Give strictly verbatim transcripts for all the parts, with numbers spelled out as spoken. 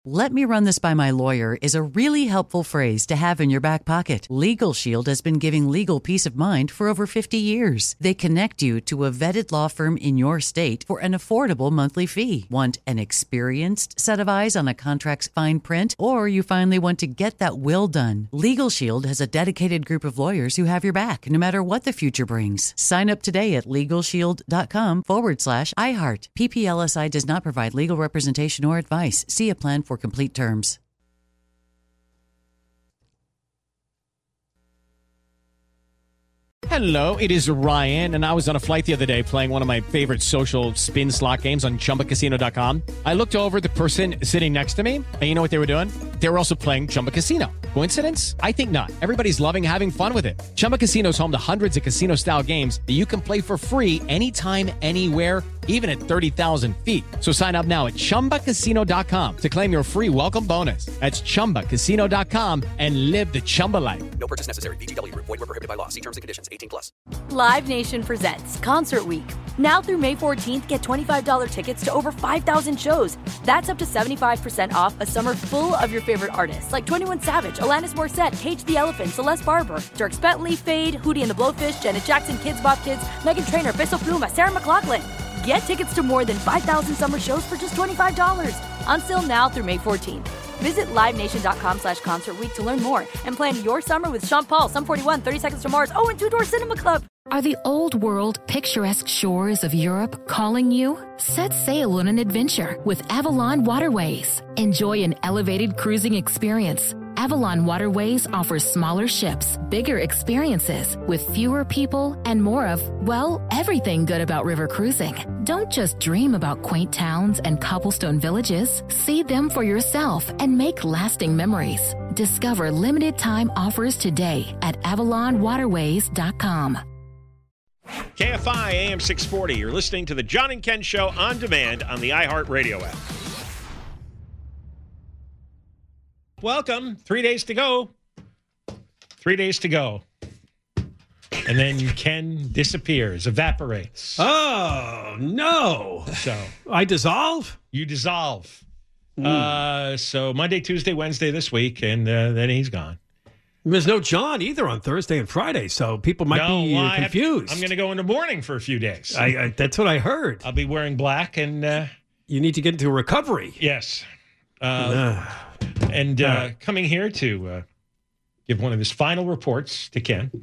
"Let me run this by my lawyer" is a really helpful phrase to have in your back pocket. Legal Shield has been giving legal peace of mind for over fifty years. They connect you to a vetted law firm in your state for an affordable monthly fee. Want an experienced set of eyes on a contract's fine print? Or you finally want to get that will done? Legal Shield has a dedicated group of lawyers who have your back, no matter what the future brings. Sign up today at LegalShield.com forward slash iHeart. P P L S I does not provide legal representation or advice. See a plan for complete terms. Hello, it is Ryan, and I was on a flight the other day playing one of my favorite social spin slot games on Chumba Casino dot com. I looked over at the person sitting next to me, and you know what they were doing? They were also playing Chumba Casino. Coincidence? I think not. Everybody's loving having fun with it. Chumba Casino is home to hundreds of casino-style games that you can play for free anytime, anywhere, even at thirty thousand feet. So sign up now at Chumba Casino dot com to claim your free welcome bonus. That's Chumba Casino dot com and live the Chumba life. No purchase necessary. V G W. Void where prohibited by law. See terms and conditions. eighteen plus. Live Nation presents Concert Week. Now through May fourteenth, get twenty-five dollars tickets to over five thousand shows. That's up to seventy-five percent off a summer full of your favorite artists like twenty-one Savage, Alanis Morissette, Cage the Elephant, Celeste Barber, Dierks Bentley, Fade, Hootie and the Blowfish, Janet Jackson, Kids Bop Kids, Meghan Trainor, Peso Pluma, Sarah McLachlan. Get tickets to more than five thousand summer shows for just twenty-five dollars. Until now through May fourteenth. Visit LiveNation.com slash Concert Week to learn more and plan your summer with Sean Paul, Sum forty-one, thirty Seconds to Mars, oh, and Two Door Cinema Club. Are the old world picturesque shores of Europe calling you? Set sail on an adventure with Avalon Waterways. Enjoy an elevated cruising experience. Avalon Waterways offers smaller ships, bigger experiences, with fewer people and more of, well, everything good about river cruising. Don't just dream about quaint towns and cobblestone villages. See them for yourself and make lasting memories. Discover limited time offers today at avalon waterways dot com. K F I A M six forty. You're listening to the John and Ken Show on demand on the iHeartRadio app. Welcome. Three days to go. Three days to go. And then Ken disappears, evaporates. Oh, no. So I dissolve? You dissolve. Mm. Uh, so Monday, Tuesday, Wednesday this week, and uh, then he's gone. There's no John either on Thursday and Friday, so people might no, be well, uh, confused. Have, I'm going to go into mourning for a few days. I, I, that's what I heard. I'll be wearing black, and uh, you need to get into recovery. Yes. Uh, and uh, uh, coming here to uh, give one of his final reports to Ken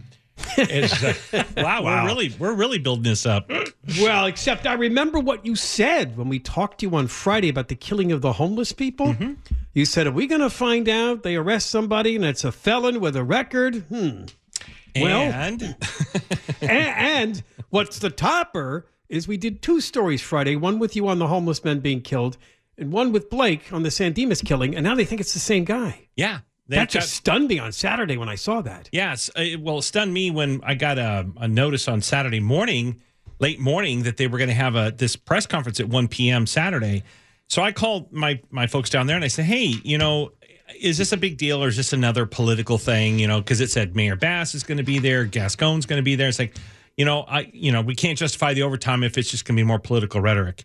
is uh, wow, wow, we're really we're really building this up. Well, except I remember what you said when we talked to you on Friday about the killing of the homeless people. Mm-hmm. You said, "Are we going to find out they arrest somebody and it's a felon with a record?" Hmm. Well, and and, and what's the topper is we did two stories Friday. One with you on the homeless men being killed, and one with Blake on the San Dimas killing. And now they think it's the same guy. Yeah. That just got, stunned me on Saturday when I saw that. Yes. It, well, it stunned me when I got a, a notice on Saturday morning, late morning, that they were going to have a this press conference at one p.m. Saturday. So I called my, my folks down there and I said, hey, you know, is this a big deal or is this another political thing? You know, because it said Mayor Bass is going to be there. Gascon's going to be there. It's like, you know, I, you know, we can't justify the overtime if it's just going to be more political rhetoric.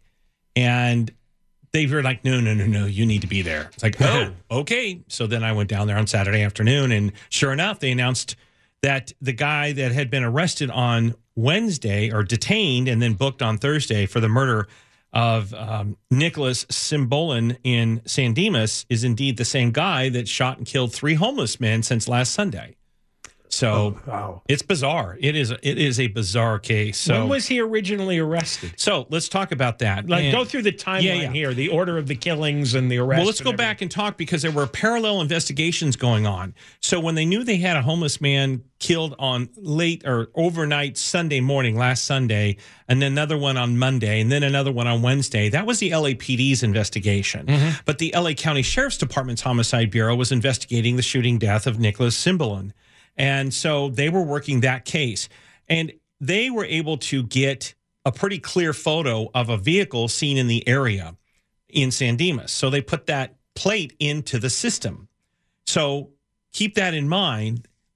And they were like, no, no, no, no, you need to be there. It's like, oh, okay. So then I went down there on Saturday afternoon, and sure enough, they announced that the guy that had been arrested on Wednesday or detained and then booked on Thursday for the murder of um, Nicholas Cimbolin in San Dimas is indeed the same guy that shot and killed three homeless men since last Sunday. So oh, wow. It's bizarre. It is it is a bizarre case. So when was he originally arrested? So let's talk about that. Like, and, go through the timeline yeah, yeah. here, the order of the killings and the arrests. Well, let's go back and talk because there were parallel investigations going on. So when they knew they had a homeless man killed on late or overnight Sunday morning, last Sunday, and then another one on Monday, and then another one on Wednesday, that was the L A P D's investigation. Mm-hmm. But the L A County Sheriff's Department's Homicide Bureau was investigating the shooting death of Nicholas Cimbolin. And so they were working that case, and they were able to get a pretty clear photo of a vehicle seen in the area in San Dimas. So they put that plate into the system. So keep that in mind.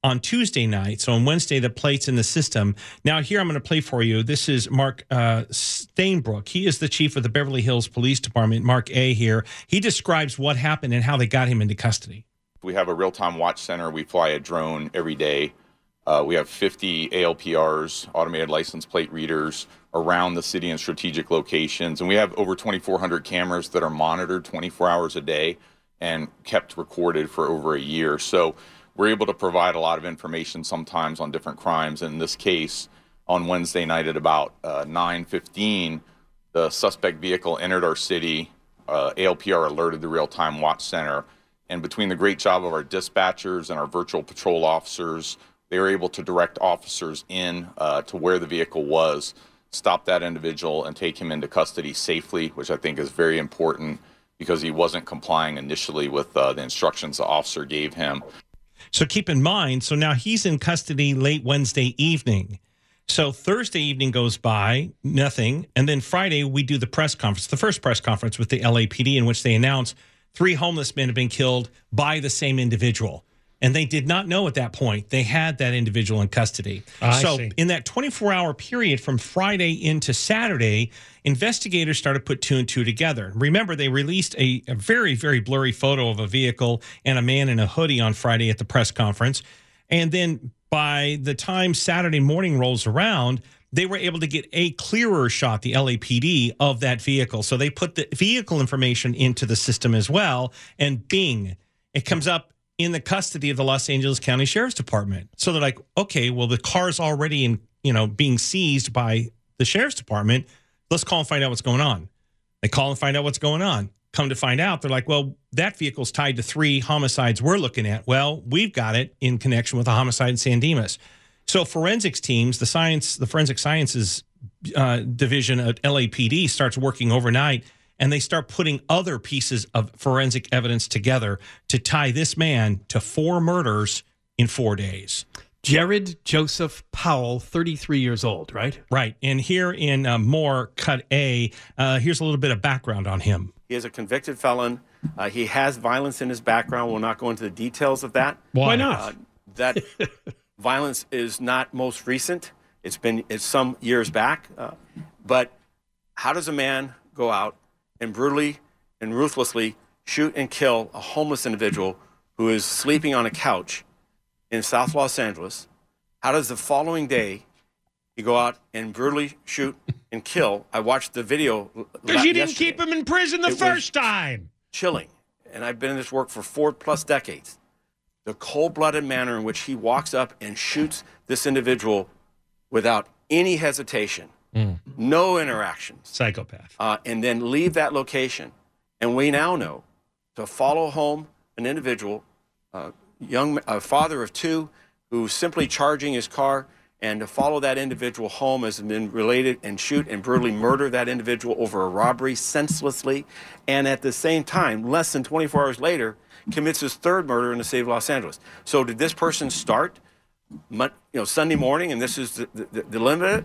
on Tuesday night. So on Wednesday, the plate's in the system. Now, here I'm going to play for you. This is Mark uh, Stainbrook. He is the chief of the Beverly Hills Police Department, Mark A. here. He describes what happened and how they got him into custody. We have a real-time watch center. We fly a drone every day. Uh, we have fifty A L P Rs, automated license plate readers, around the city in strategic locations. And we have over twenty-four hundred cameras that are monitored twenty-four hours a day and kept recorded for over a year. So we're able to provide a lot of information sometimes on different crimes. In this case, on Wednesday night at about uh, nine fifteen, the suspect vehicle entered our city. Uh, A L P R alerted the real-time watch center. And between the great job of our dispatchers and our virtual patrol officers, they were able to direct officers in uh, to where the vehicle was, stop that individual, and take him into custody safely, which I think is very important because he wasn't complying initially with uh, the instructions the officer gave him. So keep in mind, so now he's in custody late Wednesday evening. So Thursday evening goes by, nothing. And then Friday, we do the press conference, the first press conference with the L A P D, in which they announce three homeless men have been killed by the same individual. And they did not know at that point they had that individual in custody. I so see. in that twenty-four hour period from Friday into Saturday, investigators started to put two and two together. Remember, they released a, a very, very blurry photo of a vehicle and a man in a hoodie on Friday at the press conference. And then by the time Saturday morning rolls around, they were able to get a clearer shot, the L A P D, of that vehicle. So they put the vehicle information into the system as well. And bing, it comes up in the custody of the Los Angeles County Sheriff's Department. So they're like, okay, well, the car's already in, you know, being seized by the Sheriff's Department. Let's call and find out what's going on. They call and find out what's going on. Come to find out, they're like, well, that vehicle's tied to three homicides we're looking at. Well, we've got it in connection with a homicide in San Dimas. So forensics teams, the science, the forensic sciences uh, division at L A P D starts working overnight, and they start putting other pieces of forensic evidence together to tie this man to four murders in four days. Jared Joseph Powell, thirty-three years old, right? Right. And here in uh, Moore, Cut A, uh, here's a little bit of background on him. He is a convicted felon. Uh, he has violence in his background. We'll not go into the details of that. Why, Why not? not? Uh, that violence is not most recent. It's been it's some years back. Uh, but how does a man go out and brutally and ruthlessly shoot and kill a homeless individual who is sleeping on a couch in South Los Angeles? How does the following day he go out and brutally shoot and kill? I watched the video. Because you didn't yesterday. keep him in prison the It was first time. Chilling. And I've been in this work for four plus decades. The cold-blooded manner in which he walks up and shoots this individual without any hesitation, mm. no interactions. Psychopath. Uh, and then leave that location. And we now know to follow home an individual, uh, young, a father of two, who's simply charging his car, and to follow that individual home has been related and shoot and brutally murder that individual over a robbery senselessly. And at the same time, less than twenty-four hours later, commits his third murder in the city of Los Angeles. So did this person start, you know, Sunday morning, and this is the, the, the limit?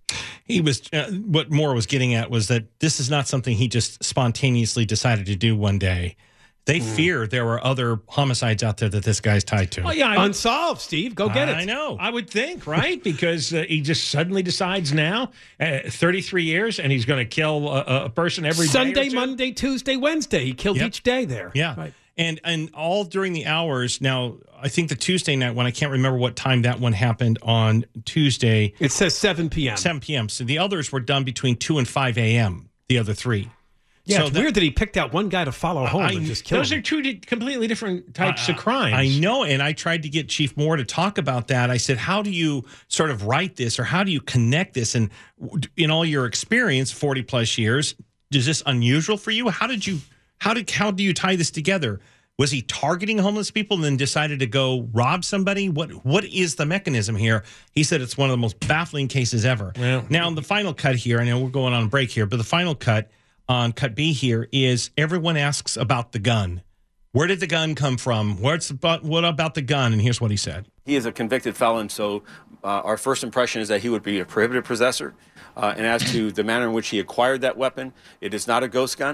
He was, uh, what Moore was getting at was that this is not something he just spontaneously decided to do one day. They mm. fear there were other homicides out there that this guy's tied to. Oh, yeah, I, Unsolved, Steve. Go get it. I know. I would think, right? Because uh, he just suddenly decides now, uh, thirty-three years, and he's going to kill a, a person every Sunday, day. Sunday, Monday, Tuesday, Wednesday. He killed Yep. each day there. Yeah. Right. And and all during the hours. Now, I think the Tuesday night one, I can't remember what time that one happened on Tuesday. It says seven p.m. seven p.m. So the others were done between two and five a.m., the other three. Yeah, so it's that, weird that he picked out one guy to follow home I, and just kill Those him. are two di- completely different types I, of crimes. I know, and I tried to get Chief Moore to talk about that. I said, how do you sort of write this, or how do you connect this? And in all your experience, forty plus years, is this unusual for you? How did you, how did, how do you tie this together? Was he targeting homeless people and then decided to go rob somebody? What What is the mechanism here? He said it's one of the most baffling cases ever. Well, now, the final cut here, I know we're going on a break here, but the final cut on Cut B here is everyone asks about the gun. Where did the gun come from? What's about, what about the gun? And here's what he said. He is a convicted felon, so uh, our first impression is that he would be a prohibited possessor. Uh, and as to the manner in which he acquired that weapon, it is not a ghost gun.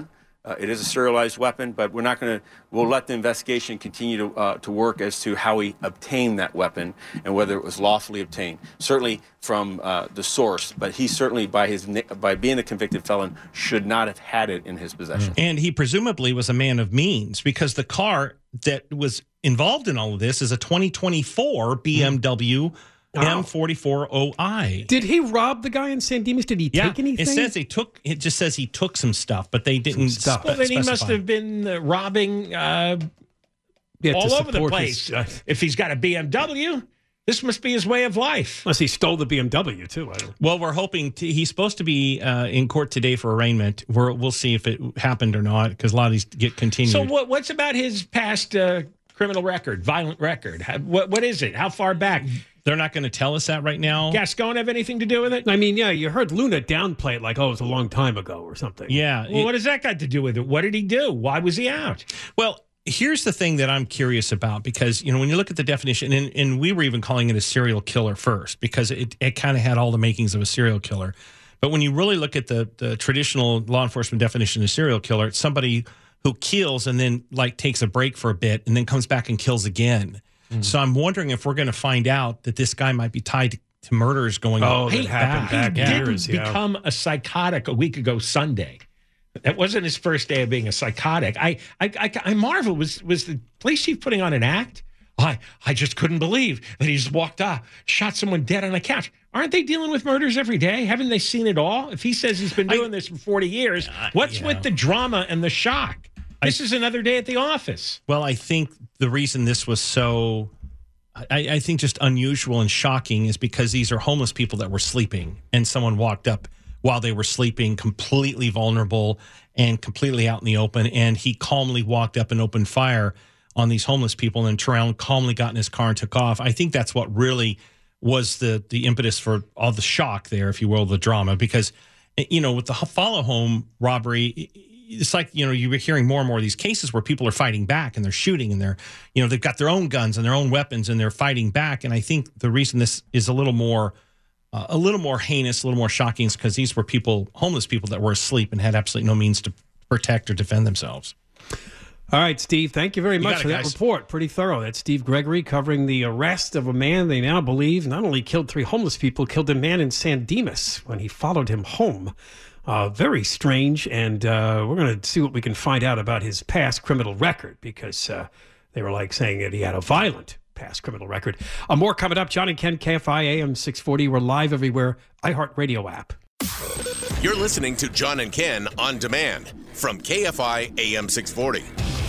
Uh, it is a serialized weapon, but we're not going to. We'll let the investigation continue to uh, to work as to how he obtained that weapon and whether it was lawfully obtained. Certainly from uh, the source, but he certainly, by his by being a convicted felon, should not have had it in his possession. And he presumably was a man of means, because the car that was involved in all of this is a twenty twenty-four B M W M forty-four O I. Did he rob the guy in San Dimas? Did he Yeah, take anything? it says he took. It just says he took some stuff, but they didn't stuff. spe- Well, then he must specify. have been uh, robbing uh, Yeah, to all over the support place. his- uh, If he's got a B M W, this must be his way of life. Unless he stole the B M W too. I don't. Well, we're hoping to, he's supposed to be uh, in court today for arraignment. We're, we'll see if it happened or not, because a lot of these get continued. So what, what's about his past uh, criminal record, violent record? How, what What is it? How far back? They're not going to tell us that right now. Gascon have anything to do with it? I mean, yeah, you heard Luna downplay it like, oh, it was a long time ago or something. Yeah. Well, it- what has that got to do with it? What did he do? Why was he out? Well, here's the thing that I'm curious about, because, you know, when you look at the definition, and, and we were even calling it a serial killer first, because it, it kind of had all the makings of a serial killer. But when you really look at the, the traditional law enforcement definition of serial killer, it's somebody who kills and then like takes a break for a bit and then comes back and kills again. Mm. So I'm wondering if we're going to find out that this guy might be tied to, to murders going Oh, on. that happened he back didn't years, yeah. become a psychotic a week ago Sunday. That wasn't his first day of being a psychotic. I I, I, I marvel. Was was the police chief putting on an act? I I just couldn't believe that he just walked off, shot someone dead on a couch. Aren't they dealing with murders every day? Haven't they seen it all? If he says he's been doing I, this for forty years, what's yeah. with the drama and the shock? This I, is another day at the office. Well, I think the reason this was so, I, I think just unusual and shocking is because these are homeless people that were sleeping, and someone walked up while they were sleeping, completely vulnerable and completely out in the open. And he calmly walked up and opened fire on these homeless people, and Terrell calmly got in his car and took off. I think that's what really was the the impetus for all the shock there, if you will, the drama. Because, you know, with the follow home robbery, it's like, you know, you were hearing more and more of these cases where people are fighting back and they're shooting and they're, you know, they've got their own guns and their own weapons and they're fighting back. And I think the reason this is a little more Uh, a little more heinous, a little more shocking, is because these were people, homeless people that were asleep and had absolutely no means to protect or defend themselves. All right, Steve, thank you very You much got it, for that guys. report. Pretty thorough. That's Steve Gregory covering the arrest of a man they now believe not only killed three homeless people, killed a man in San Dimas when he followed him home. Uh, very strange, and uh, we're going to see what we can find out about his past criminal record, because uh, they were like saying that he had a violent past criminal record. Uh, more coming up. John and Ken, K F I A M six forty. We're live everywhere. iHeartRadio app. You're listening to John and Ken on demand from K F I A M six forty.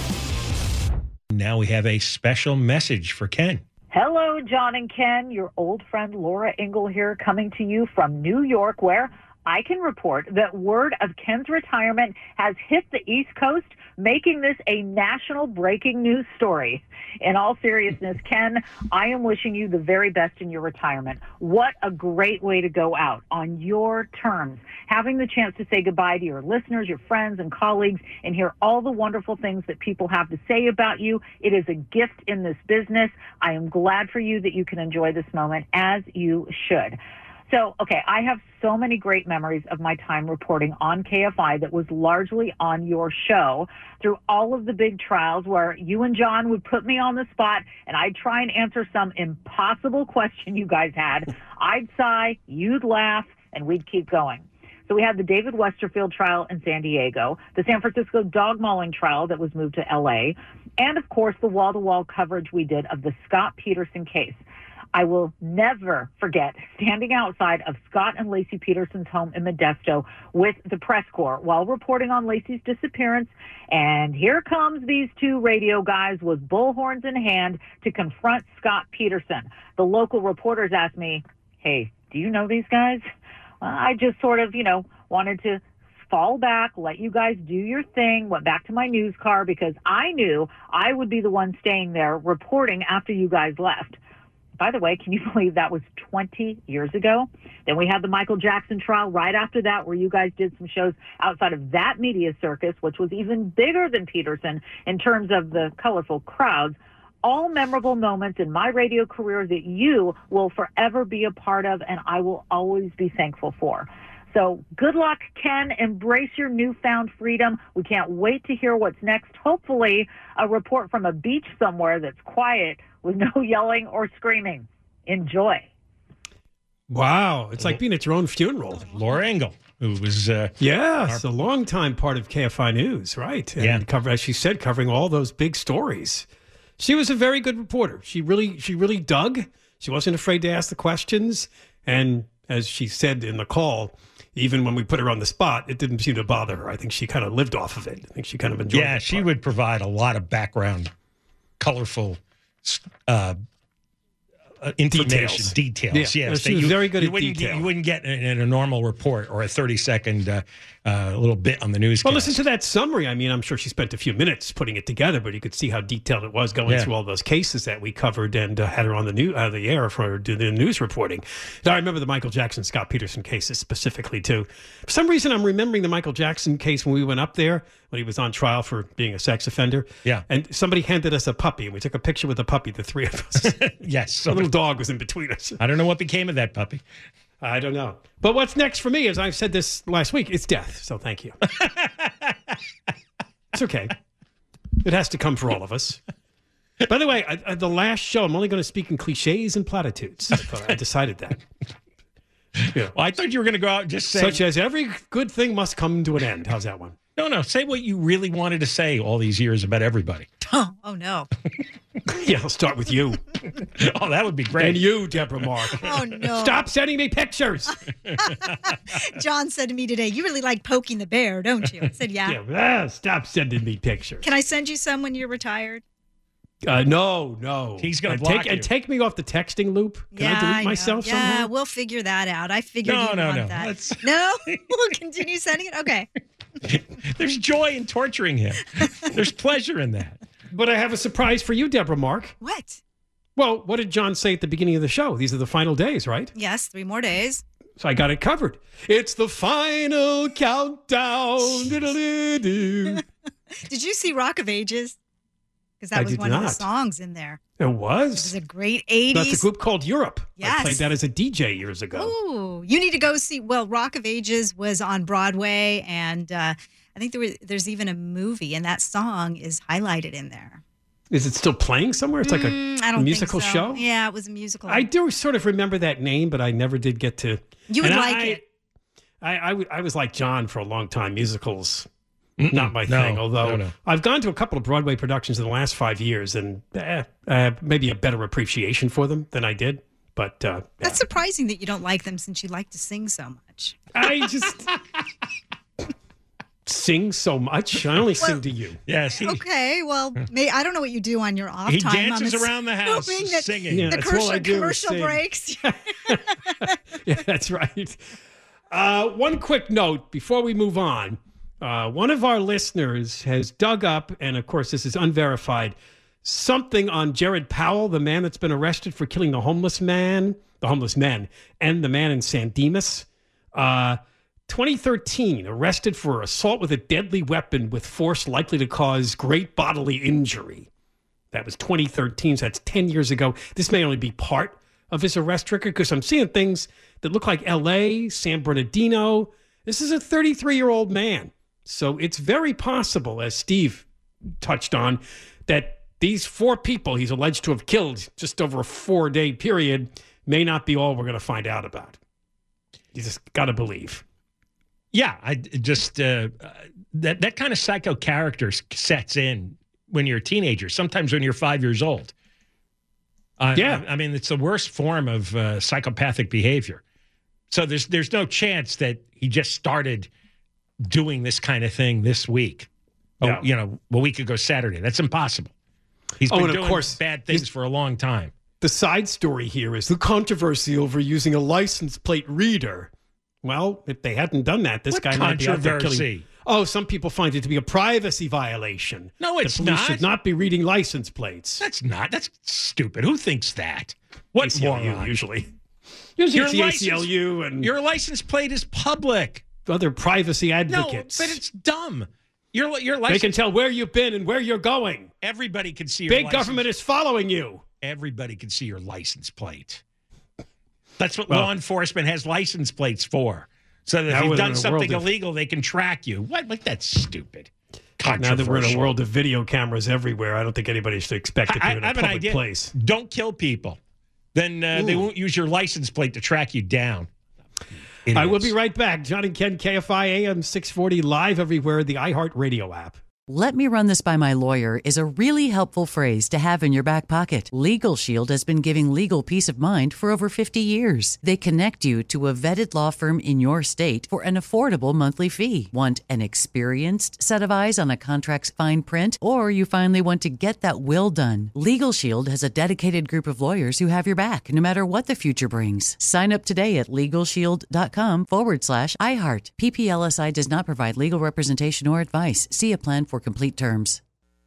Now we have a special message for Ken. Hello, John and Ken. Your old friend Laura Ingle here, coming to you from New York, where I can report that word of Ken's retirement has hit the East Coast, making this a national breaking news story. In all seriousness, Ken, I am wishing you the very best in your retirement. What a great way to go out on your terms, having the chance to say goodbye to your listeners, your friends and colleagues, and hear all the wonderful things that people have to say about you. It is a gift in this business. I am glad for you that you can enjoy this moment, as you should. So, okay, I have so many great memories of my time reporting on K F I that was largely on your show, through all of the big trials where you and John would put me on the spot and I'd try and answer some impossible question you guys had. I'd sigh, you'd laugh, and we'd keep going. So we had the David Westerfield trial in San Diego, the San Francisco dog mauling trial that was moved to L A, and of course the wall-to-wall coverage we did of the Scott Peterson case. I will never forget standing outside of Scott and Lacey Peterson's home in Modesto with the press corps while reporting on Lacey's disappearance. And here comes these two radio guys with bullhorns in hand to confront Scott Peterson. The local reporters asked me, hey, do you know these guys? Well, I just sort of, you know, wanted to fall back, let you guys do your thing, went back to my news car because I knew I would be the one staying there reporting after you guys left. By the way, can you believe that was twenty years ago? Then we had the Michael Jackson trial right after that, where you guys did some shows outside of that media circus, which was even bigger than Peterson in terms of the colorful crowds. All memorable moments in my radio career that you will forever be a part of, and I will always be thankful for. So good luck, Ken. Embrace your newfound freedom. We can't wait to hear what's next. Hopefully, a report from a beach somewhere that's quiet with no yelling or screaming. Enjoy. Wow. It's like being at your own funeral. Laura Ingle, who was... Uh, yeah, it's a long-time part of K F I News, right? And Yeah. cover, as she said, covering all those big stories. She was a very good reporter. She really, she really dug. She wasn't afraid to ask the questions. And as she said in the call, even when we put her on the spot, it didn't seem to bother her. I think she kind of lived off of it. I think she kind of enjoyed it. Yeah, she would provide a lot of background, colorful uh, uh, information, Details. details. Yeah. Yes, She that was you, very good you at wouldn't detail. Get, you wouldn't get in, in a normal report or a thirty-second uh, uh, little bit on the newscast. Well, listen to that summary. I mean, I'm sure she spent a few minutes putting it together, but you could see how detailed it was going Yeah. through all those cases that we covered and uh, had her on the new uh, the air for do the news reporting. Now, I remember the Michael Jackson, Scott Peterson cases specifically too. For some reason, I'm remembering the Michael Jackson case when we went up there when he was on trial for being a sex offender. Yeah. And somebody handed us a puppy, and we took a picture with the puppy, the three of us. Yes. A little dog was in between us. I don't know what became of that puppy. I don't know. But what's next for me, as I've said this last week, it's death. So thank you. It's okay. It has to come for all of us. By the way, I, I, the last show, I'm only going to speak in cliches and platitudes. I, thought I decided that. Yeah. Well, I thought you were going to go out and just say... Such as every good thing must come to an end. How's that one? No, no. Say what you really wanted to say all these years about everybody. Oh, oh no. Yeah, I'll start with you. Oh, that would be great. And you, Deborah Mark. Oh no. Stop sending me pictures. John said to me today, you really like poking the bear, don't you? I said, yeah. Yeah, ah, stop sending me pictures. Can I send you some when you're retired? Uh, no, no. He's gonna and block take, you. And take me off the texting loop. Can yeah, I delete know. myself Yeah, somehow? we'll figure that out. I figured No, you'd no, want no. that. Let's- No? We'll continue sending it? Okay. There's joy in torturing him. There's pleasure in that. But I have a surprise for you, Deborah Mark. What? Well, what did John say at the beginning of the show? These are the final days, right? Yes, three more days. So I got it covered. It's the final countdown. Diddle-dee-doo. Did you see Rock of Ages? Because that I was did one of the not. songs in there. It It was was. a great eighties. That's a group called Europe. I Yes. played that as a D J years ago. Ooh, you need to go see. Well, Rock of Ages was on Broadway, and uh, I think there was, there's even a movie, and that song is highlighted in there. Is it still playing somewhere? It's like a Mm, I don't musical think so. show? Yeah, it was a musical. I do sort of remember that name, but I never did get to. You would and like I, it. I, I, w- I was like John for a long time. Musicals, not my No, thing. Although no, no. I've gone to a couple of Broadway productions in the last five years, and eh, I have maybe a better appreciation for them than I did. But uh, That's surprising that you don't like them since you like to sing so much. I just sing so much. I only sing to you. Yes. He, Okay, well, may, I don't know what you do on your off he time. dances I'm around the house assuming that singing. Yeah, the that's all I commercial, do is commercial sing. breaks. Yeah, that's right. Uh, one quick note before we move on. Uh, one of our listeners has dug up, and of course this is unverified, something on Jared Powell, the man that's been arrested for killing the homeless man, the homeless men, and the man in San Dimas. Uh, twenty thirteen, arrested for assault with a deadly weapon with force likely to cause great bodily injury. That was twenty thirteen, so that's ten years ago. This may only be part of his arrest record because I'm seeing things that look like L A, San Bernardino. This is a thirty-three-year-old man. So it's very possible, as Steve touched on, that these four people he's alleged to have killed just over a four-day period may not be all we're going to find out about. You just got to believe. Yeah, I just uh, that that kind of psycho character sets in when you're a teenager. Sometimes when you're five years old. Uh, Yeah. I, I mean it's the worst form of uh, psychopathic behavior. So there's there's no chance that he just started doing this kind of thing this week. Oh, Yeah. you know, a week ago Saturday. That's impossible. He's Oh, been and of doing course, bad things for a long time. The side story here is the controversy over using a license plate reader. Well, if they hadn't done that, this What guy might be out there killing. controversy? Oh, some people find it to be a privacy violation. No, it's the police not. should not be reading license plates. That's not. That's stupid. Who thinks that? What A C L U moron? usually. Usually Your it's the license- A C L U and Your license plate is public. other privacy No, advocates. but it's dumb. Your your they license. can tell where you've been and where you're going. Everybody can see your Big license. government is following you. Everybody can see your license plate. That's what Well- law enforcement has license plates for. So that if Now you've we're done in a something world of- illegal, they can track you. What? Like, that's stupid. Now that we're in a Controversial. world of video cameras everywhere, I don't think anybody should expect it to I, be in I a have an public idea. place. Don't kill people. Then uh, they Ooh. won't use your license plate to track you down. I will Idiots. be right back. John and Ken, K F I A M six forty, live everywhere, the iHeartRadio app. Let me run this by my lawyer is a really helpful phrase to have in your back pocket. Legal Shield has been giving legal peace of mind for over fifty years. They connect you to a vetted law firm in your state for an affordable monthly fee. Want an experienced set of eyes on a contract's fine print? Or you finally want to get that will done? Legal Shield has a dedicated group of lawyers who have your back, no matter what the future brings. Sign up today at LegalShield.com forward slash iHeart. P P L S I does not provide legal representation or advice. See a plan for complete terms.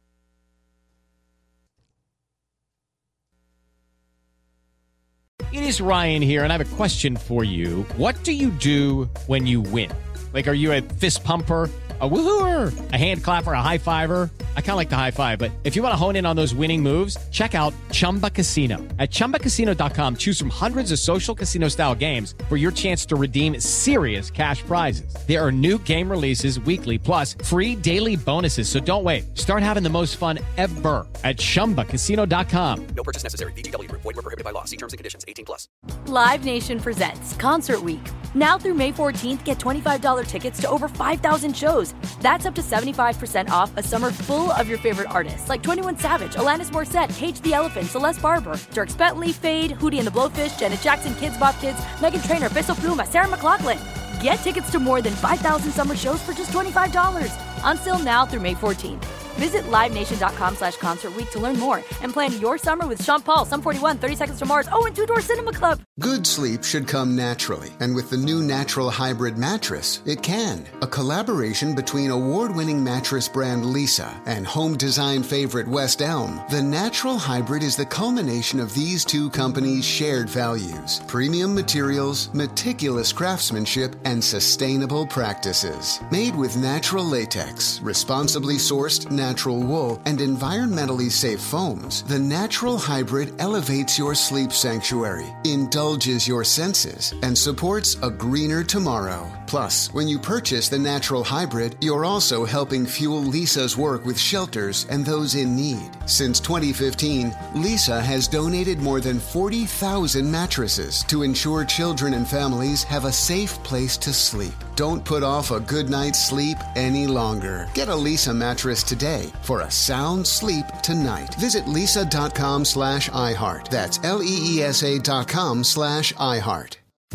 It is Ryan here, and I have a question for you. What do you do when you win? Like, are you a fist pumper, a woohooer, a hand clapper, a high fiver? I kind of like the high five, but if you want to hone in on those winning moves, check out Chumba Casino. At Chumba Casino dot com, choose from hundreds of social casino-style games for your chance to redeem serious cash prizes. There are new game releases weekly, plus free daily bonuses. So don't wait. Start having the most fun ever at Chumba Casino dot com. No purchase necessary. V G W Group. Void where prohibited by law. See terms and conditions. eighteen plus. Live Nation presents Concert Week. Now through May fourteenth, get twenty-five dollars tickets to over five thousand shows. That's up to seventy-five percent off a summer full of your favorite artists like twenty-one Savage, Alanis Morissette, Cage the Elephant, Celeste Barber, Dierks Bentley, Fade, Hootie and the Blowfish, Janet Jackson, Kids Bop Kids, Meghan Trainor, Peso Pluma, Sarah McLachlan. Get tickets to more than five thousand summer shows for just twenty-five dollars. Until now through May fourteenth. Visit LiveNation.com slash Concert Week to learn more and plan your summer with Sean Paul, Sum forty-one, thirty Seconds to Mars, oh, and Two Door Cinema Club. Good sleep should come naturally, and with the new Natural Hybrid mattress, it can. A collaboration between award-winning mattress brand Leesa and home design favorite West Elm, the Natural Hybrid is the culmination of these two companies' shared values: premium materials, meticulous craftsmanship, and sustainable practices. Made with natural latex, responsibly sourced natural wool, and environmentally safe foams, the Natural Hybrid elevates your sleep sanctuary, indulges your senses, and supports a greener tomorrow. Plus, when you purchase the Natural Hybrid, you're also helping fuel Leesa's work with shelters and those in need. Since twenty fifteen, Leesa has donated more than forty thousand mattresses to ensure children and families have a safe place to sleep. Don't put off a good night's sleep any longer. Get a Leesa mattress today for a sound sleep tonight. Visit Leesa.com slash iHeart. That's L-E-E-S-A dot com slash iHeart.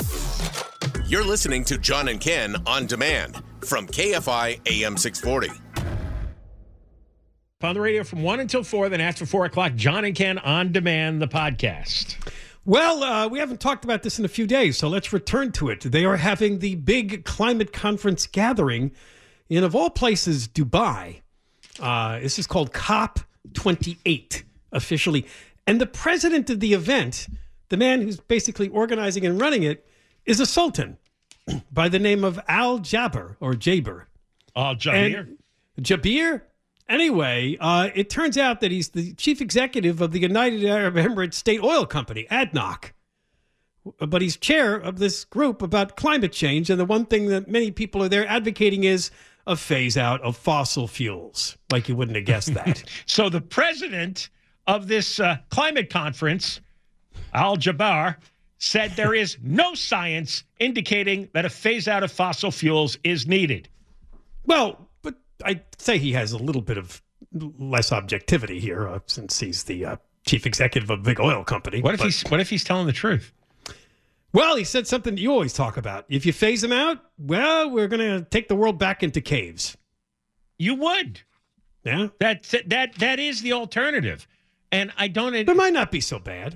You're listening to John and Ken on demand from K F I A M six forty. On the radio from one until four, then after four o'clock, John and Ken on demand, the podcast. Well, uh, we haven't talked about this in a few days, so let's return to it. They are having the big climate conference gathering in, of all places, Dubai. Uh, this is called COP twenty-eight, officially. And the president of the event, the man who's basically organizing and running it, is a sultan by the name of Al Jaber, or Jaber. Oh, Jabir. And Jabir? Anyway, uh, it turns out that he's the chief executive of the United Arab Emirates State Oil Company, A D N O C. But he's chair of this group about climate change. And the one thing that many people are there advocating is a phase out of fossil fuels. Like you wouldn't have guessed that. So the president of this uh, climate conference, Al Jaber, said there is no science indicating that a phase out of fossil fuels is needed. Well, but I'd say he has a little bit of less objectivity here uh, since he's the uh, chief executive of a big oil company. What if But- he's what if he's telling the truth? Well, he said something that you always talk about. If you phase them out, well, we're going to take the world back into caves. You would. Yeah. That that that is the alternative. And I don't It might not be so bad.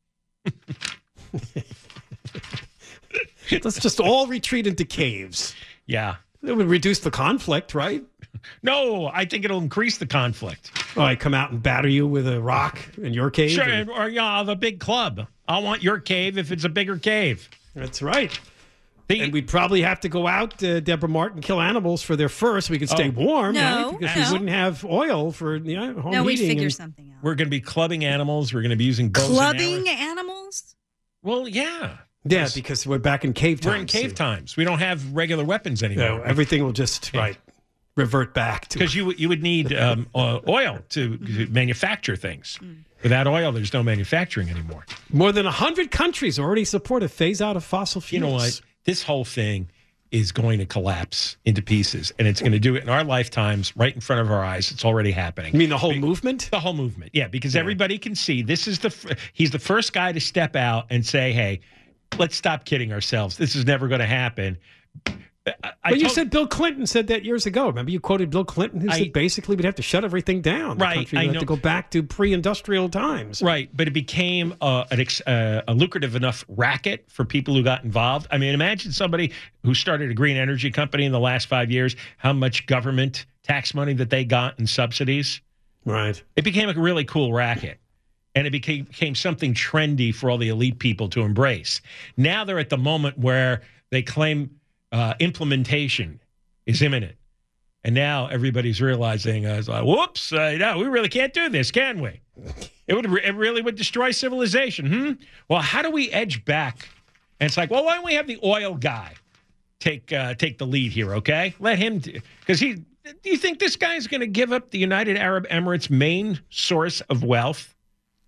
Let's just all retreat into caves. Yeah. It would reduce the conflict, right? No, I think it'll increase the conflict. Oh, I come out and batter you with a rock in your cave? Sure, and- or yeah, I'll have a big club. I want your cave if it's a bigger cave. That's right. and we'd probably have to go out, uh, Deborah Martin, kill animals for their fur so we could stay Oh. warm, No, right? Because no. we wouldn't have oil for you know, home No, we'd heating. figure and- something out. We're going to be clubbing animals. We're going to be using bows and Clubbing arrows. animals? Well, yeah. Yeah, because we're back in cave times. We're in cave times. We don't have regular weapons anymore. No, everything will just right revert back to because you you would need um, uh, oil to, to manufacture things. Without oil, there's no manufacturing anymore. More than one hundred countries already support a phase out of fossil fuels. You know what? This whole thing is going to collapse into pieces, and it's going to do it in our lifetimes, right in front of our eyes. It's already happening. You mean the whole movement? The whole movement, yeah, because yeah. everybody can see this is the he's the first guy to step out and say, hey, let's stop kidding ourselves. This is never going to happen. I, I but you told, said Bill Clinton said that years ago. Remember you quoted Bill Clinton who I, said basically we'd have to shut everything down. Right. The country would have to go back to pre-industrial times. Right. But it became uh, an ex, uh, a lucrative enough racket for people who got involved. I mean, imagine somebody who started a green energy company in the last five years, how much government tax money that they got in subsidies. Right. It became a really cool racket. And it became, became something trendy for all the elite people to embrace. Now they're at the moment where they claim uh, implementation is imminent. And now everybody's realizing, uh, it's like, whoops, uh, no, we really can't do this, can we? It would it really would destroy civilization. Hmm? Well, how do we edge back? And it's like, well, why don't we have the oil guy take uh, take the lead here, okay? Let him, because he, do you think this guy's going to give up the United Arab Emirates' main source of wealth?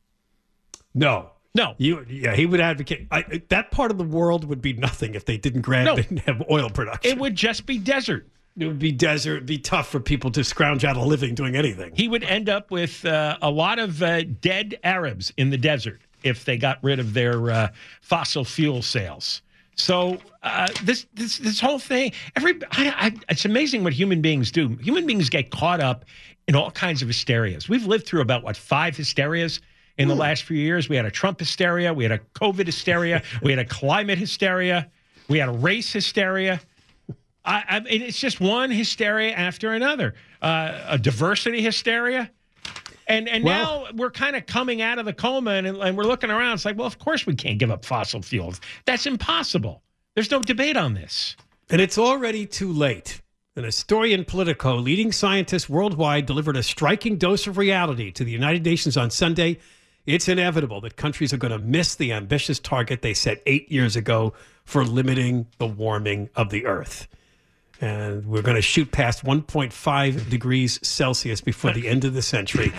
No. No. You, yeah, he would advocate. I, that part of the world would be nothing if they didn't grab No. it and have oil production. It would just be desert. It would be desert. It'd be tough for people to scrounge out a living doing anything. He would end up with uh, a lot of uh, dead Arabs in the desert if they got rid of their uh, fossil fuel sales. So uh, this this this whole thing, every I, I, it's amazing what human beings do. Human beings get caught up in all kinds of hysterias. We've lived through about, what, five hysterias in the last few years. We had a Trump hysteria. We had a COVID hysteria. We had a climate hysteria. We had a race hysteria. I, I mean, it's just one hysteria after another. Uh, a diversity hysteria. And and Well- now we're kind of coming out of the coma and, and we're looking around. It's like, well, of course we can't give up fossil fuels. That's impossible. There's no debate on this. And it's already too late. An historian Politico, leading scientists worldwide, delivered a striking dose of reality to the United Nations on Sunday. It's inevitable that countries are going to miss the ambitious target they set eight years ago for limiting the warming of the Earth. And we're going to shoot past one point five degrees Celsius before the end of the century.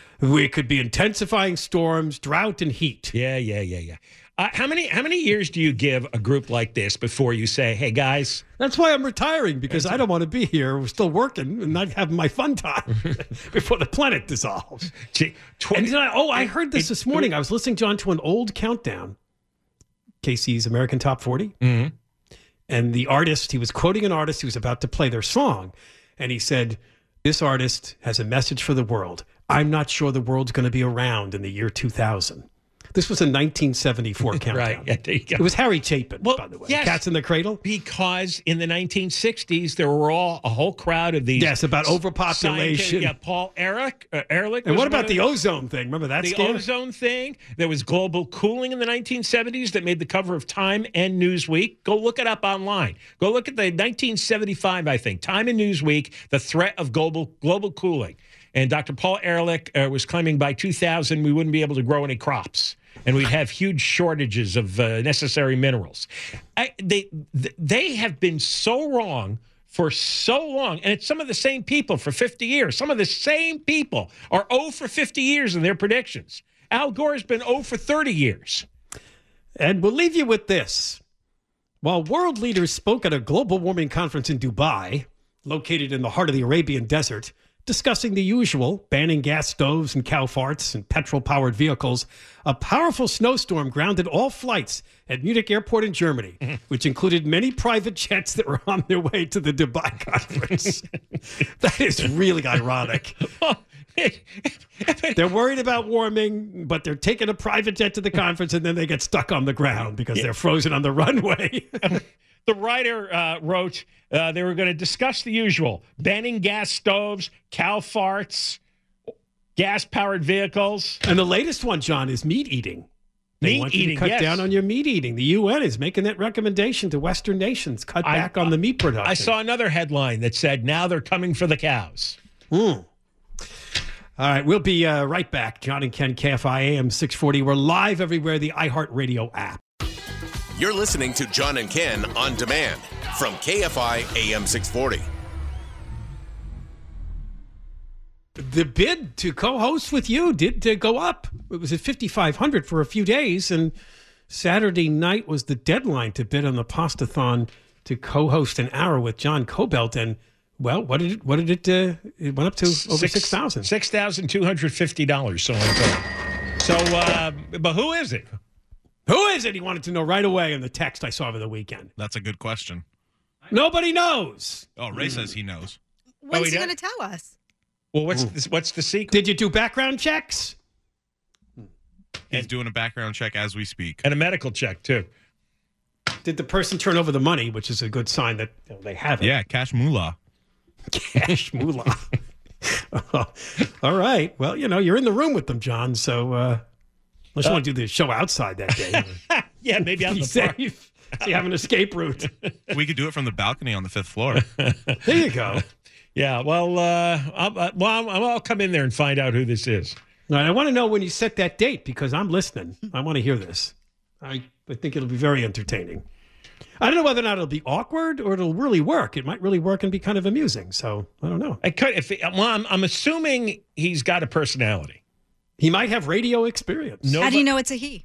We could be intensifying storms, drought, and heat. Yeah, yeah, yeah, yeah. Uh, how many how many years do you give a group like this before you say, hey, guys? That's why I'm retiring, because I don't want to be here. We're still working and not having my fun time before the planet dissolves. Gee, and then I, oh, I heard this this morning. I was listening, John, to an old countdown, Casey's American Top forty. Mm-hmm. And the artist, he was quoting an artist who was about to play their song. And he said, this artist has a message for the world. I'm not sure the world's going to be around in the year two thousand. This was a nineteen seventy-four countdown. Right. Yeah, there you go. It was Harry Chapin, Well, by the way. yes. Cats in the Cradle. Because in the nineteen sixties, there were all a whole crowd of these. Yes, about overpopulation. scientists- Yeah, Paul Ehrlich. Uh, Ehrlich And was what one about of the them. ozone thing? Remember that The scare? ozone thing. There was global cooling in the nineteen seventies that made the cover of Time and Newsweek. Go look it up online. Go look at the nineteen seventy-five, I think, Time and Newsweek, the threat of global global cooling. And Doctor Paul Ehrlich uh, was claiming by two thousand we wouldn't be able to grow any crops. And we'd have huge shortages of uh, necessary minerals. I, they they have been so wrong for so long. And it's some of the same people for fifty years. Some of the same people are zero for fifty years in their predictions. Al Gore's been zero for thirty years. And we'll leave you with this. While world leaders spoke at a global warming conference in Dubai, located in the heart of the Arabian desert, discussing the usual, banning gas stoves and cow farts and petrol-powered vehicles, a powerful snowstorm grounded all flights at Munich Airport in Germany, which included many private jets that were on their way to the Dubai conference. That is really ironic. They're worried about warming, but they're taking a private jet to the conference, and then they get stuck on the ground because they're frozen on the runway. The writer uh, wrote uh, they were going to discuss the usual, banning gas stoves, cow farts, gas-powered vehicles. And the latest one, John, is meat eating. They Meat want you eating, to cut yes. down on your meat eating. The U N is making that recommendation to Western nations. Cut I- back on the meat production. I saw another headline that said, now they're coming for the cows. Mm. All right, we'll be uh, right back. John and Ken, K F I A M six forty. We're live everywhere, the iHeartRadio app. You're listening to John and Ken on demand from K F I A M six forty. The bid to co-host with you did uh, go up. It was at fifty-five hundred for a few days, and Saturday night was the deadline to bid on the Pastathon to co-host an hour with John Cobelt. And well, what did it? What did it? Uh, it went up to over six thousand. Six thousand two hundred fifty dollars. So, so, uh, but who is it? Who is it? He wanted to know right away in the text I saw over the weekend. That's a good question. Nobody knows. Oh, Ray mm. says he knows. When's oh, he, he going to tell us? Well, what's this, what's the secret? Did you do background checks? He's doing a background check as we speak. And a medical check, too. Did the person turn over the money, which is a good sign that you know, they have it? Yeah, cash moolah. Cash moolah. All right. Well, you know, you're in the room with them, John, so uh, unless you uh, want to do the show outside that day. Yeah, maybe out in the safe. So you have an escape route. We could do it from the balcony on the fifth floor. There you go. Yeah, well, uh, I'll, uh, well, I'll, I'll come in there and find out who this is. All right, I want to know when you set that date because I'm listening. I want to hear this. I, I think it'll be very entertaining. I don't know whether or not it'll be awkward or it'll really work. It might really work and be kind of amusing. So I don't know. I could, if it, well, I'm, I'm assuming he's got a personality. He might have radio experience. Nobody, How do you know it's a he?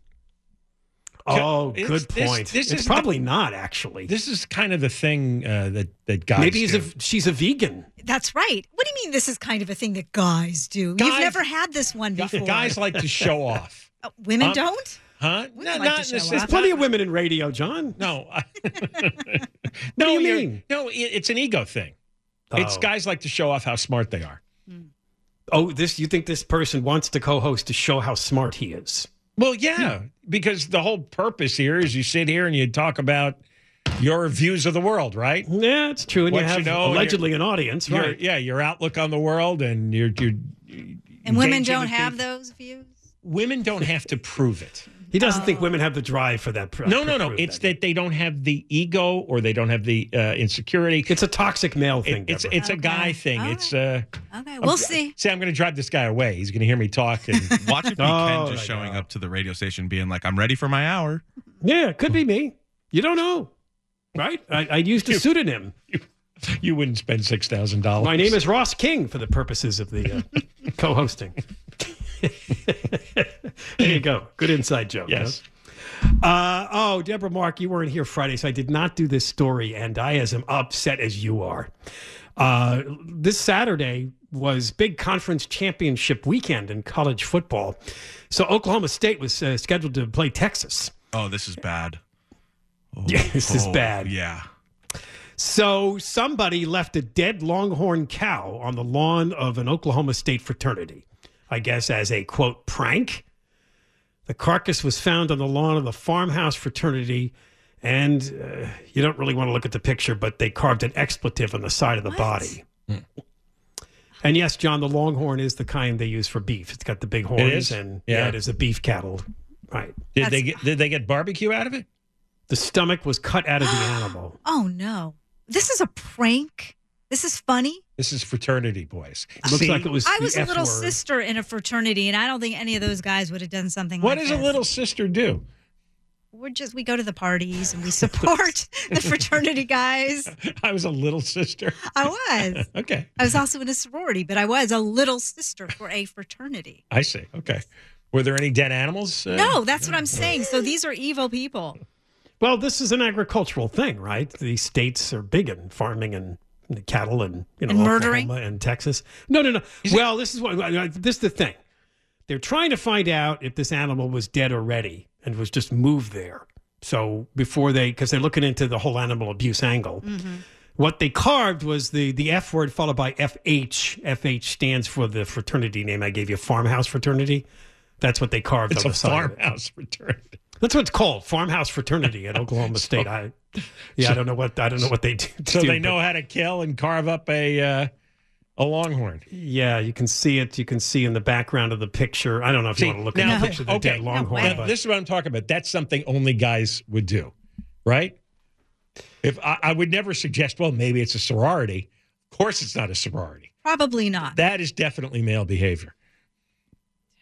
Oh, good it's, point. This, this it's probably the, not actually. This is kind of the thing uh, that that guys. Maybe he's do. a, she's a vegan. That's right. What do you mean? This is kind of a thing that guys do. Guys, You've never had this one before. Guys like to show off. Uh, women um, don't. Huh? Women no, like not to show There's off. plenty of women in radio, John. No. what no, do you mean? No, it's an ego thing. Oh. It's guys like to show off how smart they are. Mm. Oh, this you think this person wants to co-host to show how smart he is? Well, yeah, because the whole purpose here is you sit here and you talk about your views of the world, right? Yeah, it's true. And what you have you know, allegedly an audience, your, right? Yeah, your outlook on the world and your your. And women don't have those views? Women don't have to prove it. He doesn't oh. think women have the drive for that. Pr- no, no, no. It's that. that they don't have the ego or they don't have the uh, insecurity. It's a toxic male thing. It, it's Deborah. it's okay. a guy thing. All it's right. uh, okay. We'll I'm, see. See, I'm going to drive this guy away. He's going to hear me talk and watch it be oh, Ken just showing God. up to the radio station, being like, "I'm ready for my hour." Yeah, it could be me. You don't know, right? I, I used a you, pseudonym. You, you wouldn't spend six thousand dollars. My name is Ross King for the purposes of the uh, co-hosting. There you go. Good inside joke. Yes. Huh? Uh, oh, Deborah, Mark, you weren't here Friday, so I did not do this story, and I as am upset as you are. Uh, this Saturday was big conference championship weekend in college football. So Oklahoma State was uh, scheduled to play Texas. Oh, this is bad. Oh, yeah, this oh, is bad. Yeah. So somebody left a dead longhorn cow on the lawn of an Oklahoma State fraternity, I guess as a, quote, prank. The carcass was found on the lawn of the farmhouse fraternity, and uh, you don't really want to look at the picture, but they carved an expletive on the side of the what? body. Mm. And yes, John, the longhorn is the kind they use for beef. It's got the big horns, it is? and yeah. yeah, it is a beef cattle. Right? Did That's... they get? Did they get barbecue out of it? The stomach was cut out of the animal. Oh no! This is a prank. This is funny. This is fraternity boys. It looks See, like it was. I was the a little F word. sister in a fraternity, and I don't think any of those guys would have done something what like does this. a little sister do? We're just we go to the parties and we support the fraternity guys. I was a little sister. I was. Okay. I was also in a sorority, but I was a little sister for a fraternity. I see. Okay. Were there any dead animals? Uh, no, that's what I'm saying. So these are evil people. Well, this is an agricultural thing, right? These states are big in farming and the cattle and you know and murdering Oklahoma and Texas. No, no, no. Is well, it- this is what this is the thing. They're trying to find out if this animal was dead already and was just moved there. So before they, because they're looking into the whole animal abuse angle. Mm-hmm. What they carved was the the F word followed by F H. F H stands for the fraternity name I gave you, farmhouse fraternity. That's what they carved. It's on a the side farmhouse fraternity. That's what it's called, farmhouse fraternity at Oklahoma so, State. I, yeah, so, I don't know what I don't know what they do. So do, they know how to kill and carve up a uh, a longhorn. Yeah, you can see it. You can see in the background of the picture. I don't know if see, you want to look now, at the picture of the okay, dead longhorn. No but. This is what I'm talking about. That's something only guys would do, right? If I, I would never suggest, well, maybe it's a sorority. Of course, it's not a sorority. Probably not. That is definitely male behavior.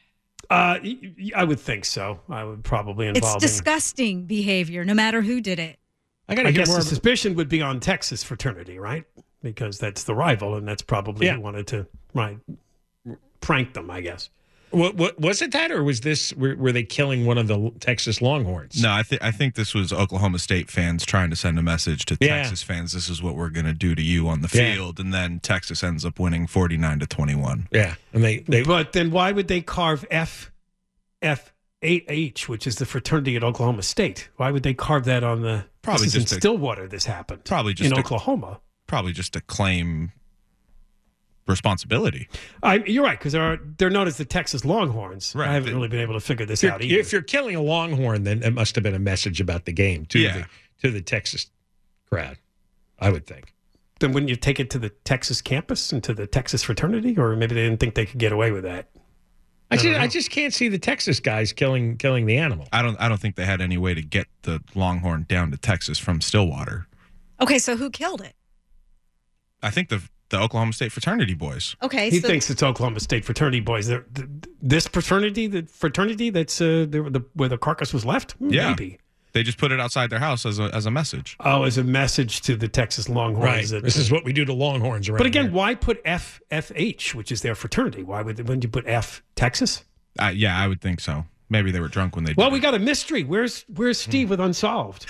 Uh, y- y- I would think so. I would probably It's involve. disgusting behavior, no matter who did it. I I, got to guess get more. the of- suspicion would be on Texas fraternity, right? Because that's the rival, and that's probably Yeah. who wanted to right prank them. I guess. What, what was it that, or was this? Were, were they killing one of the Texas Longhorns? No, I think I think this was Oklahoma State fans trying to send a message to Yeah. Texas fans. This is what we're going to do to you on the Yeah. field, and then Texas ends up winning forty-nine to twenty-one. Yeah, and they they. But then why would they carve F F eight H, which is the fraternity at Oklahoma State? Why would they carve that on the? Probably this is just in a- Stillwater. This happened. Probably just in a- Oklahoma. Probably just to claim responsibility. I, you're right, because they're they're known as the Texas Longhorns. Right. I haven't They- really been able to figure this If you're, out either. if you're killing a Longhorn, then it must have been a message about the game to Yeah. the to the Texas crowd. I would think. Then wouldn't you take it to the Texas campus and to the Texas fraternity, or maybe they didn't think they could get away with that? I, I don't just, I know. just can't see the Texas guys killing killing the animal. I don't I don't think they had any way to get the Longhorn down to Texas from Stillwater. Okay, so who killed it? I think the the Oklahoma State fraternity boys. Okay, He so thinks it's Oklahoma State fraternity boys. They're, th- this fraternity, the fraternity that's uh, the, the, where the carcass was left, Hmm, Yeah. maybe. They just put it outside their house as a as a message. Oh, as a message to the Texas Longhorns. Right. that- This is what we do to Longhorns around But again, here. why put F F H, which is their fraternity? Why would wouldn't you put F Texas? Uh, yeah, I would think so. Maybe they were drunk when they. Well, did we it. got a mystery. Where's Where's Steve with Unsolved?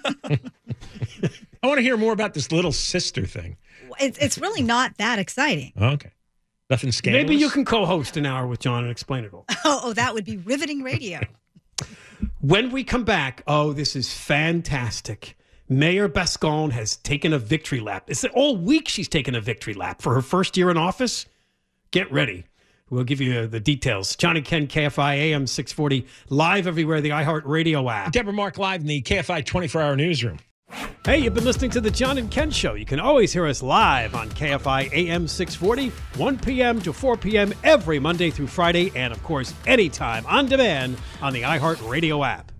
I want to hear more about this little sister thing. it's, it's really not that exciting. Okay, nothing scandalous. Maybe you can co-host an hour with John and explain it all. Oh, oh, that would be riveting radio. When we come back, oh, this is fantastic. Mayor Bascon has taken a victory lap. It's all week she's taken a victory lap for her first year in office. Get ready. We'll give you the details. John and Ken, K F I A M six forty, live everywhere, the iHeartRadio app. Deborah Mark live in the K F I twenty-four hour newsroom. Hey, you've been listening to the John and Ken Show. You can always hear us live on K F I A M six forty, one p.m. to four p.m. every Monday through Friday, and of course, anytime on demand on the iHeartRadio app.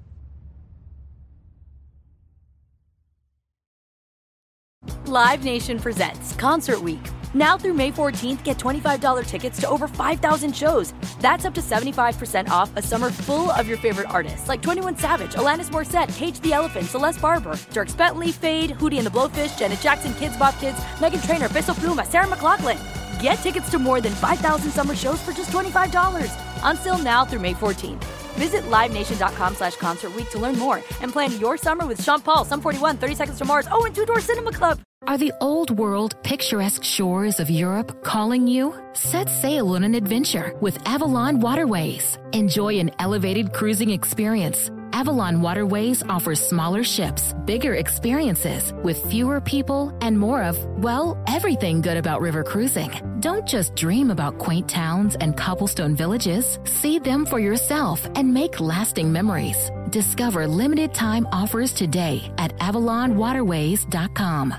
Live Nation presents Concert Week. Now through May fourteenth, get twenty-five dollars tickets to over five thousand shows. That's up to seventy-five percent off a summer full of your favorite artists like twenty-one Savage, Alanis Morissette, Cage the Elephant, Celeste Barber, Dierks Bentley, Fade, Hootie and the Blowfish, Janet Jackson, Kids Bop Kids, Meghan Trainor, Bissell Pluma, Sarah McLachlan. Get tickets to more than five thousand summer shows for just twenty-five dollars. Until now through May fourteenth. Visit livenation.com slash concert week to learn more and plan your summer with Sean Paul, Sum forty-one, thirty Seconds to Mars, oh, and Two Door Cinema Club. Are the old world picturesque shores of Europe calling you? Set sail on an adventure with Avalon Waterways. Enjoy an elevated cruising experience. Avalon Waterways offers smaller ships, bigger experiences, with fewer people and more of, well, everything good about river cruising. Don't just dream about quaint towns and cobblestone villages. See them for yourself and make lasting memories. Discover limited time offers today at avalon waterways dot com.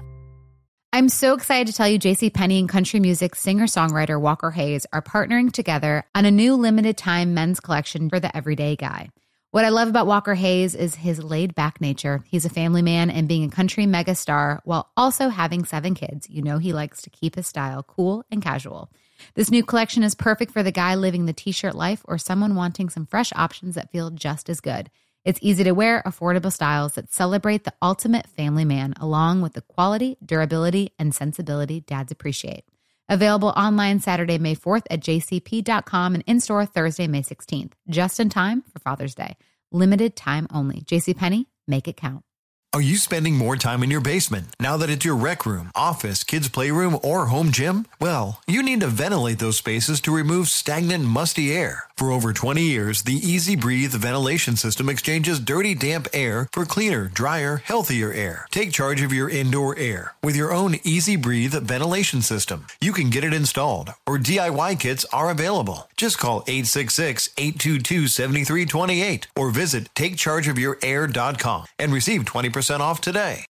I'm so excited to tell you JCPenney and country music singer-songwriter Walker Hayes are partnering together on a new limited-time men's collection for the everyday guy. What I love about Walker Hayes is his laid-back nature. He's a family man, and being a country megastar while also having seven kids, you know he likes to keep his style cool and casual. This new collection is perfect for the guy living the t-shirt life or someone wanting some fresh options that feel just as good. It's easy to wear, affordable styles that celebrate the ultimate family man, along with the quality, durability, and sensibility dads appreciate. Available online Saturday, May fourth at j c p dot com and in-store Thursday, May sixteenth. Just in time for Father's Day. Limited time only. JCPenney, make it count. Are you spending more time in your basement now that it's your rec room, office, kids' playroom, or home gym? Well, you need to ventilate those spaces to remove stagnant, musty air. For over twenty years, the Easy Breathe ventilation system exchanges dirty, damp air for cleaner, drier, healthier air. Take charge of your indoor air with your own Easy Breathe ventilation system. You can get it installed, or D I Y kits are available. Just call eight six six, eight two two, seven three two eight or visit take charge of your air dot com and receive twenty percent off today.